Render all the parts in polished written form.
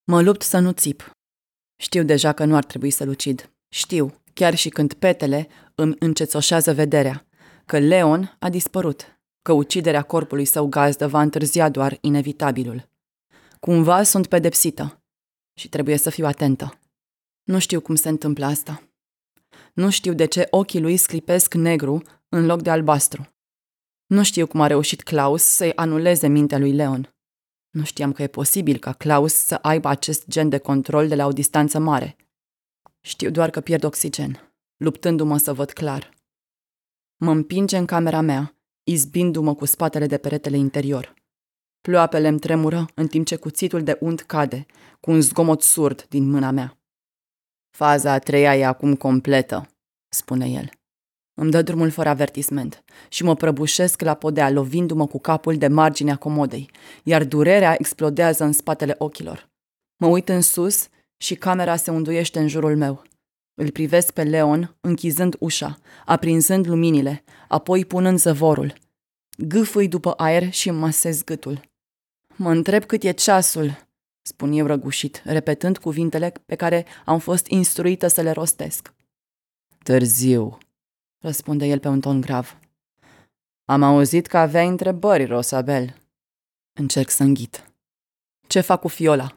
Mă lupt să nu țip. Știu deja că nu ar trebui să-l ucid. Știu, chiar și când petele îmi încețoșează vederea, că Leon a dispărut, că uciderea corpului său gazdă va întârzia doar inevitabilul. Cumva sunt pedepsită și trebuie să fiu atentă. Nu știu cum se întâmplă asta. Nu știu de ce ochii lui sclipesc negru în loc de albastru. Nu știu cum a reușit Klaus să-i anuleze mintea lui Leon. Nu știam că e posibil ca Klaus să aibă acest gen de control de la o distanță mare. Știu doar că pierd oxigen, luptându-mă să văd clar. Mă împinge în camera mea, izbindu-mă cu spatele de peretele interior. Ploapele îmi tremură în timp ce cuțitul de unt cade, cu un zgomot surd din mâna mea. Faza a treia e acum completă, spune el. Îmi dă drumul fără avertisment și mă prăbușesc la podea, lovindu-mă cu capul de marginea comodei, iar durerea explodează în spatele ochilor. Mă uit în sus și camera se unduiește în jurul meu. Îl privesc pe Leon, închizând ușa, aprinzând luminile, apoi punând zăvorul. Gâfâi după aer și îmi masez gâtul. Mă întreb cât e ceasul, spun eu răgușit, repetând cuvintele pe care am fost instruită să le rostesc. Târziu, răspunde el pe un ton grav. Am auzit că aveai întrebări, Rosabel. Încerc să înghit. Ce fac cu Fiola?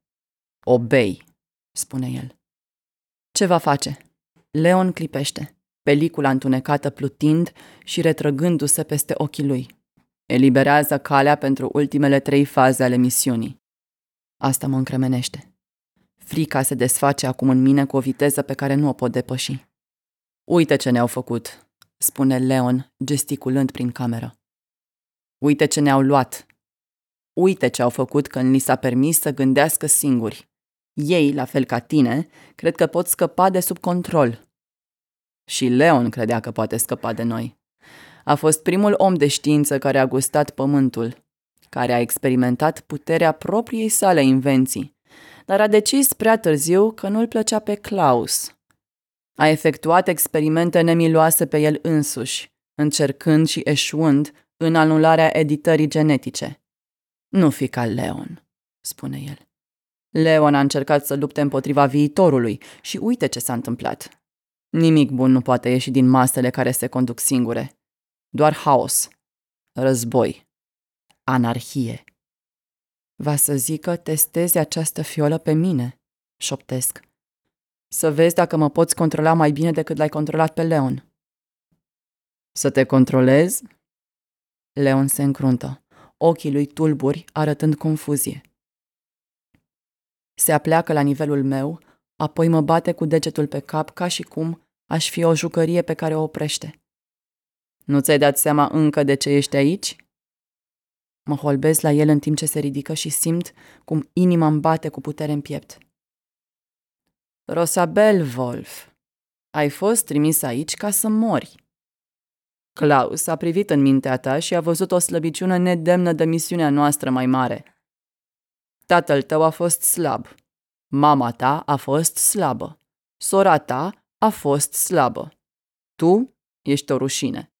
O bei, spune el. Ce va face? Leon clipește, pelicula întunecată plutind și retrăgându-se peste ochii lui. Eliberează calea pentru ultimele 3 faze ale misiunii. Asta mă încremenește. Frica se desface acum în mine cu o viteză pe care nu o pot depăși. Uite ce ne-au făcut, spune Leon, gesticulând prin cameră. Uite ce ne-au luat. Uite ce au făcut când li s-a permis să gândească singuri. Ei, la fel ca tine, cred că pot scăpa de sub control. Și Leon credea că poate scăpa de noi. A fost primul om de știință care a gustat pământul, care a experimentat puterea propriei sale invenții, dar a decis prea târziu că nu-l plăcea pe Klaus. A efectuat experimente nemiloase pe el însuși, încercând și eșuând în anularea editării genetice. Nu fi ca Leon, spune el. Leon a încercat să lupte împotriva viitorului și uite ce s-a întâmplat. Nimic bun nu poate ieși din masele care se conduc singure. Doar haos, război, anarhie. Va să zică testezi această fiolă pe mine, șoptesc. Să vezi dacă mă poți controla mai bine decât l-ai controlat pe Leon. Să te controlez? Leon se încruntă, ochii lui tulburi arătând confuzie. Se apleacă la nivelul meu, apoi mă bate cu degetul pe cap ca și cum aș fi o jucărie pe care o oprește. Nu ți-ai dat seama încă de ce ești aici? Mă holbesc la el în timp ce se ridică și simt cum inima îmi bate cu putere în piept. Rosabel Wolf, ai fost trimis aici ca să mori. Klaus a privit în mintea ta și a văzut o slăbiciune nedemnă de misiunea noastră mai mare. Tatăl tău a fost slab. Mama ta a fost slabă. Sora ta a fost slabă. Tu ești o rușine.